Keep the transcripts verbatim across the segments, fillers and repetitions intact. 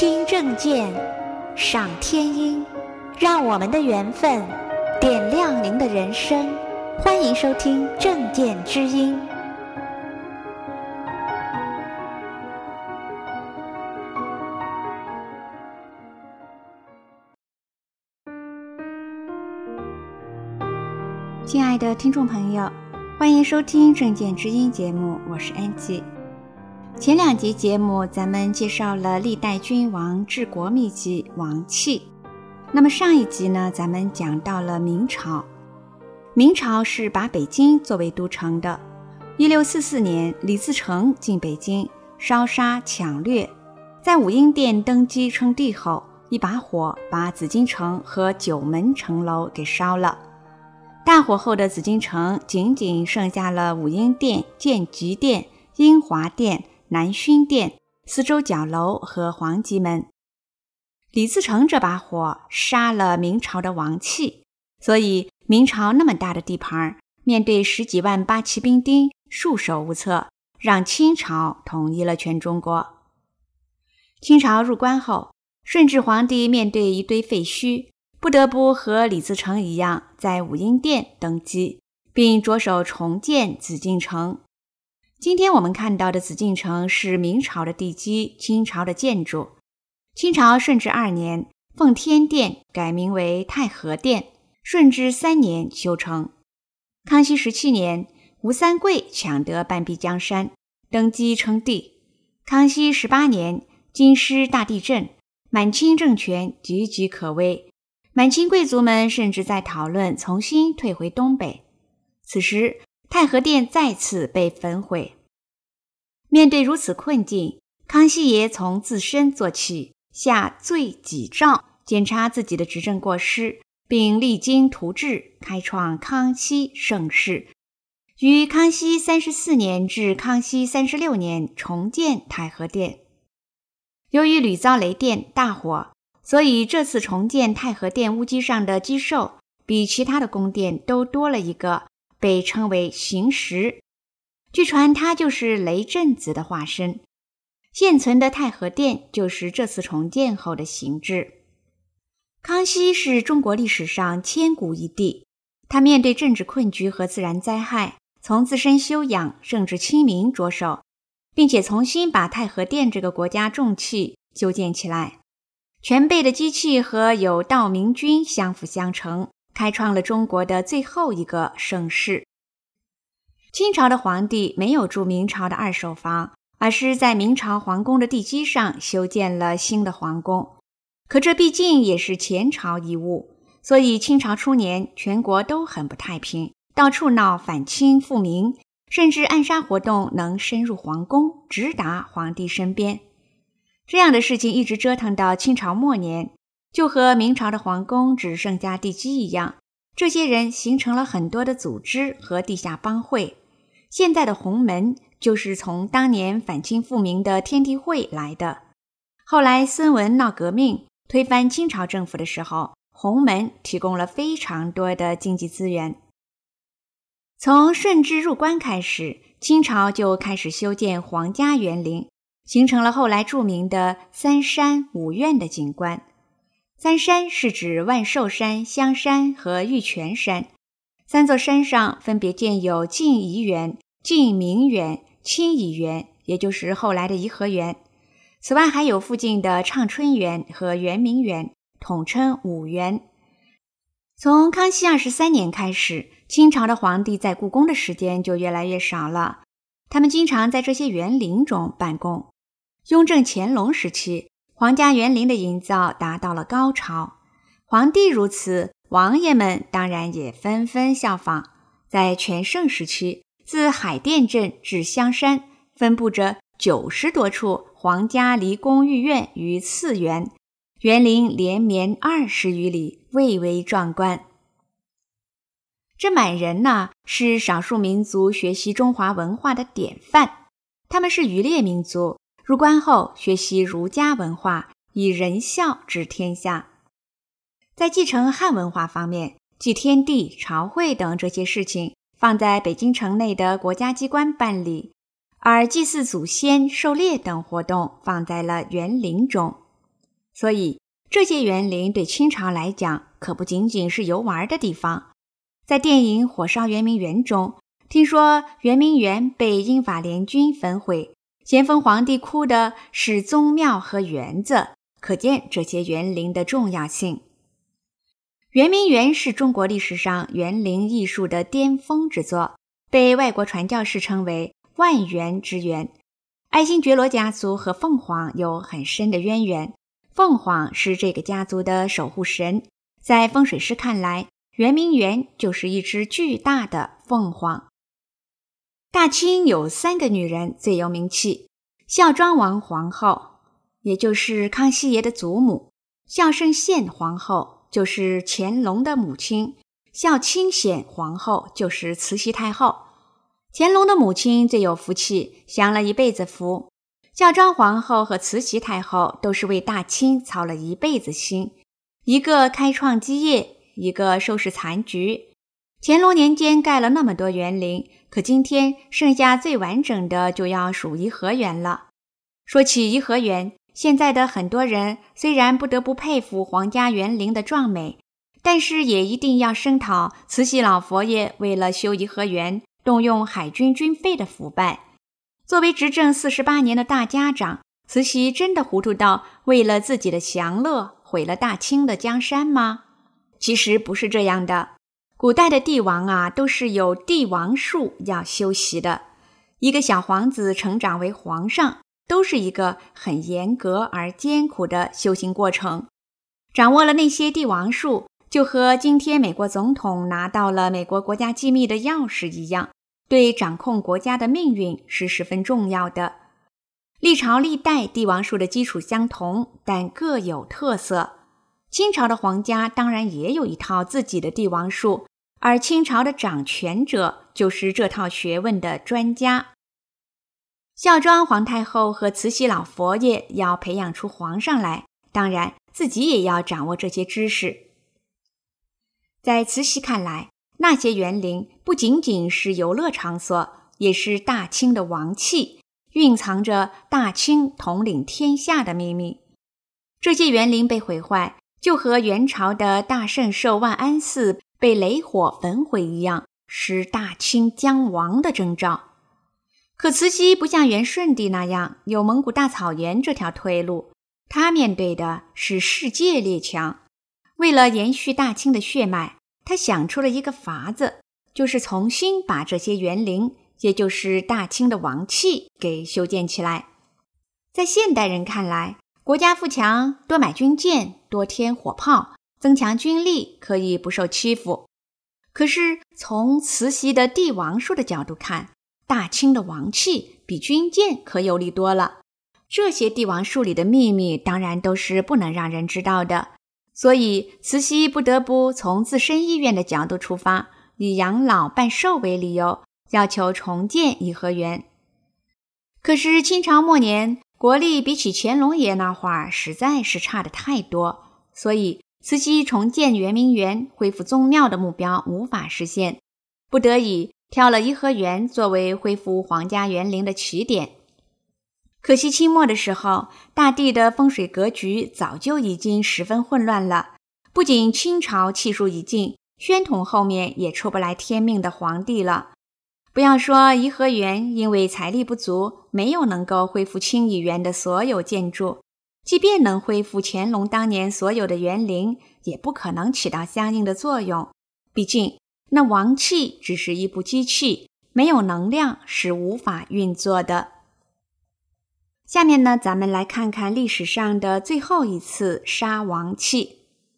听政见，赏天音，让我们的缘分点亮您的人生。欢迎收听政见之音。 亲爱的听众朋友，欢迎收听政见之音节目，我是安吉。前两集节目咱们介绍了历代君王治国秘籍王气，那么上一集呢，咱们讲到了明朝。明朝是把北京作为都城的。一六四四年，李自成进北京，烧杀抢掠，在武英殿登基称帝后，一把火把紫禁城和九门城楼给烧了。大火后的紫禁城仅仅剩下了武英殿、建极殿、英华殿、南薰殿、四周角楼和皇极门。李自成这把火杀了明朝的王气，所以明朝那么大的地盘，面对十几万八旗兵丁，束手无策，让清朝统一了全中国。清朝入关后，顺治皇帝面对一堆废墟，不得不和李自成一样在武英殿登基，并着手重建紫禁城。今天我们看到的紫禁城是明朝的地基，清朝的建筑。清朝顺治二年，奉天殿改名为太和殿，顺治三年修成。康熙十七年，吴三桂抢得半壁江山，登基称帝。康熙十八年，京师大地震，满清政权岌岌可危，满清贵族们甚至在讨论重新退回东北。此时太和殿再次被焚毁。面对如此困境，康熙爷从自身做起，下罪己诏，检查自己的执政过失，并励精图治，开创康熙盛世。于康熙三十四年至康熙三十六年重建太和殿。由于屡遭雷电大火，所以这次重建太和殿屋基上的基兽比其他的宫殿都多了一个，被称为行石。据传它就是雷震子的化身。现存的太和殿就是这次重建后的形制。康熙是中国历史上千古一帝，他面对政治困局和自然灾害，从自身修养、政治清明着手，并且重新把太和殿这个国家重器修建起来。全备的机器和有道明君相辅相成，开创了中国的最后一个盛世。清朝的皇帝没有住明朝的二手房，而是在明朝皇宫的地基上修建了新的皇宫。可这毕竟也是前朝遗物，所以清朝初年全国都很不太平，到处闹反清复明，甚至暗杀活动能深入皇宫，直达皇帝身边。这样的事情一直折腾到清朝末年，就和明朝的皇宫只剩下地基一样，这些人形成了很多的组织和地下帮会。现在的洪门就是从当年反清复明的天地会来的。后来孙文闹革命，推翻清朝政府的时候，洪门提供了非常多的经济资源。从顺治入关开始，清朝就开始修建皇家园林，形成了后来著名的三山五院的景观。三山是指万寿山、香山和玉泉山。三座山上分别建有静怡园、静明园、清怡园，也就是后来的颐和园。此外还有附近的畅春园和圆明园，统称五园。从康熙二十三年开始，清朝的皇帝在故宫的时间就越来越少了，他们经常在这些园林中办公。雍正乾隆时期，皇家园林的营造达到了高潮。皇帝如此，王爷们当然也纷纷效仿。在全盛时期，自海淀镇至香山，分布着九十多处皇家离宫御苑于次园，园林连绵二十余里，蔚为壮观。这满人呢，是少数民族学习中华文化的典范。他们是渔猎民族，入关后学习儒家文化，以仁孝治天下。在继承汉文化方面，祭天地、朝会等这些事情放在北京城内的国家机关办理，而祭祀祖先、狩猎等活动放在了园林中。 所以这些园林对清朝来讲可不仅仅是游玩的地方。在电影《火烧圆明园》中，听说圆明园被英法联军焚毁，咸丰皇帝哭的是宗庙和园子，可见这些园林的重要性。圆明园是中国历史上园林艺术的巅峰之作，被外国传教士称为万园之园。爱新觉罗家族和凤凰有很深的渊源，凤凰是这个家族的守护神，在风水师看来，圆明园就是一只巨大的凤凰。大清有三个女人最有名气，孝庄王皇后，也就是康熙爷的祖母；孝圣宪皇后，就是乾隆的母亲；孝钦显皇后，就是慈禧太后。乾隆的母亲最有福气，享了一辈子福。孝庄皇后和慈禧太后都是为大清操了一辈子心，一个开创基业，一个收拾残局。乾隆年间盖了那么多园林，可今天剩下最完整的就要数颐和园了。说起颐和园，现在的很多人虽然不得不佩服皇家园林的壮美，但是也一定要声讨慈禧老佛爷为了修颐和园动用海军军费的腐败。作为执政四十八年的大家长，慈禧真的糊涂到为了自己的享乐毁了大清的江山吗？其实不是这样的。古代的帝王啊，都是有帝王术要修习的。一个小皇子成长为皇上，都是一个很严格而艰苦的修行过程。掌握了那些帝王术，就和今天美国总统拿到了美国国家机密的钥匙一样，对掌控国家的命运是十分重要的。历朝历代帝王术的基础相同，但各有特色。清朝的皇家当然也有一套自己的帝王术，而清朝的掌权者就是这套学问的专家。孝庄皇太后和慈禧老佛爷要培养出皇上来，当然自己也要掌握这些知识。在慈禧看来，那些园林不仅仅是游乐场所，也是大清的王气，蕴藏着大清统领天下的秘密。这些园林被毁坏，就和元朝的大圣寿万安寺被雷火焚毁一样，是大清将亡的征兆。可慈禧不像元顺帝那样有蒙古大草原这条退路，她面对的是世界列强。为了延续大清的血脉，她想出了一个法子，就是重新把这些园林，也就是大清的王气给修建起来。在现代人看来，国家富强，多买军舰，多添火炮，增强军力，可以不受欺负。可是从慈禧的帝王术的角度看，大清的王气比军舰可有力多了。这些帝王术里的秘密当然都是不能让人知道的，所以慈禧不得不从自身意愿的角度出发，以养老办寿为理由，要求重建颐和园。可是清朝末年，国力比起乾隆爷那会儿实在是差得太多，所以慈禧重建圆明园、恢复宗庙的目标无法实现，不得已挑了颐和园作为恢复皇家园林的起点。可惜清末的时候，大地的风水格局早就已经十分混乱了，不仅清朝气数已尽，宣统后面也出不来天命的皇帝了。不要说颐和园因为财力不足，没有能够恢复清漪园的所有建筑，即便能恢复乾隆当年所有的园林，也不可能起到相应的作用。毕竟那王气只是一部机器，没有能量是无法运作的。下面呢，咱们来看看历史上的最后一次杀王气。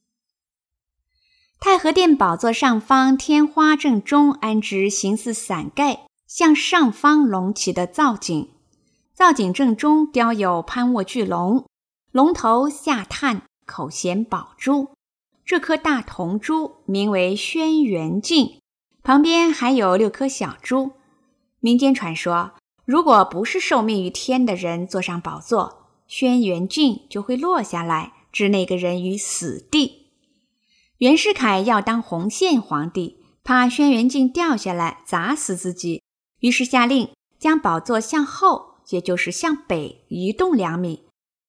太和殿宝座上方天花正中安置形似伞盖向上方隆起的造景，造景正中雕有潘卧巨龙，龙头下探，口衔宝珠。这颗大铜珠名为轩辕镜，旁边还有六颗小珠。民间传说，如果不是受命于天的人坐上宝座，轩辕镜就会落下来，置那个人于死地。袁世凯要当洪宪皇帝，怕轩辕镜掉下来砸死自己，于是下令将宝座向后，也就是向北移动两米。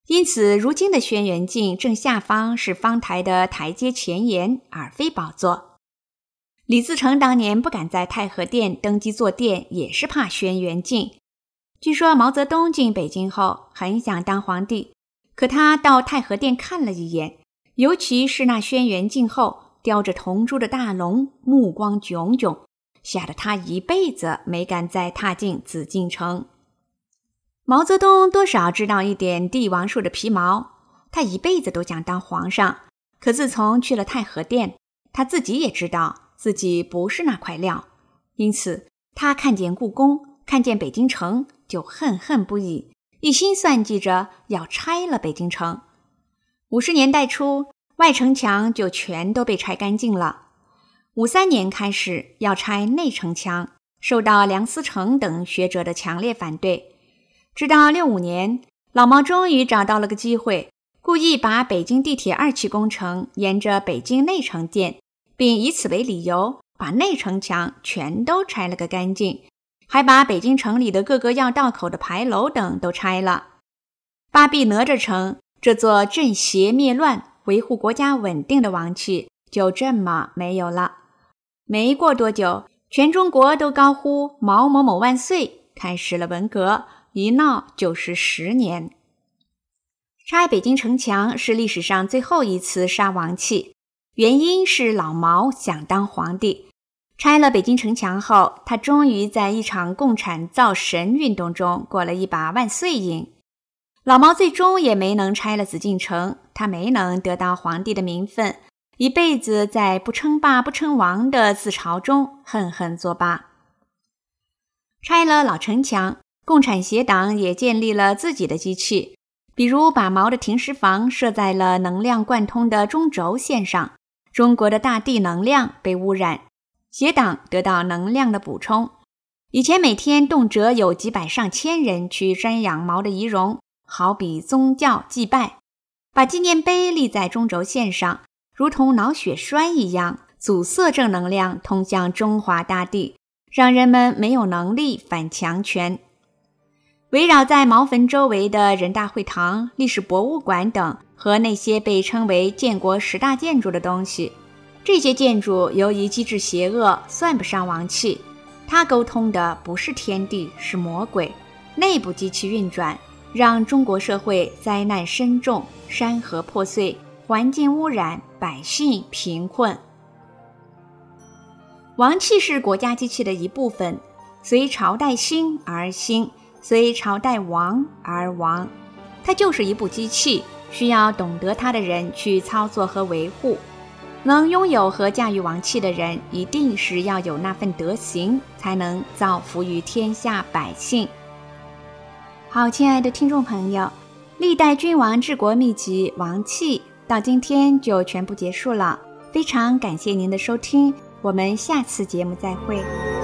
因此如今的轩辕镜正下方是方台的台阶前沿，而非宝座。李自成当年不敢在太和殿登基坐殿，也是怕轩辕镜。据说毛泽东进北京后很想当皇帝，可他到太和殿看了一眼，尤其是那轩辕镜后雕着铜珠的大龙，目光炯炯，吓得他一辈子没敢再踏进紫禁城。毛泽东多少知道一点帝王术的皮毛，他一辈子都想当皇上，可自从去了太和殿，他自己也知道自己不是那块料，因此他看见故宫，看见北京城就恨恨不已，一心算计着要拆了北京城。五十年代初，外城墙就全都被拆干净了。五三年开始要拆内城墙，受到梁思成等学者的强烈反对。直到六五年，老毛终于找到了个机会，故意把北京地铁二期工程沿着北京内城建，并以此为理由，把内城墙全都拆了个干净，还把北京城里的各个要道口的牌楼等都拆了。八臂哪吒城这座镇邪灭乱、维护国家稳定的王气就这么没有了。没过多久，全中国都高呼毛某某万岁，开始了文革，一闹就是十年。拆北京城墙是历史上最后一次杀王气，原因是老毛想当皇帝。拆了北京城墙后，他终于在一场共产造神运动中过了一把万岁瘾。老毛最终也没能拆了紫禁城，他没能得到皇帝的名分，一辈子在不称霸不称王的自嘲中恨恨作罢。拆了老城墙，共产协党也建立了自己的机器，比如把毛的停尸房设在了能量贯通的中轴线上，中国的大地能量被污染，协党得到能量的补充。以前每天动辄有几百上千人去瞻仰毛的遗容，好比宗教祭拜，把纪念碑立在中轴线上，如同脑血栓一样阻塞正能量通向中华大地，让人们没有能力反强权。围绕在毛坟周围的人大会堂、历史博物馆等和那些被称为建国十大建筑的东西，这些建筑由于机制邪恶，算不上王气，它沟通的不是天地，是魔鬼，内部机器运转，让中国社会灾难深重，山河破碎，环境污染，百姓贫困。王气是国家机器的一部分，随朝代兴而兴，随朝代亡而亡。它就是一部机器，需要懂得它的人去操作和维护。能拥有和驾驭王气的人，一定是要有那份德行，才能造福于天下百姓。好，亲爱的听众朋友，历代君王治国秘籍王气到今天就全部结束了，非常感谢您的收听，我们下次节目再会。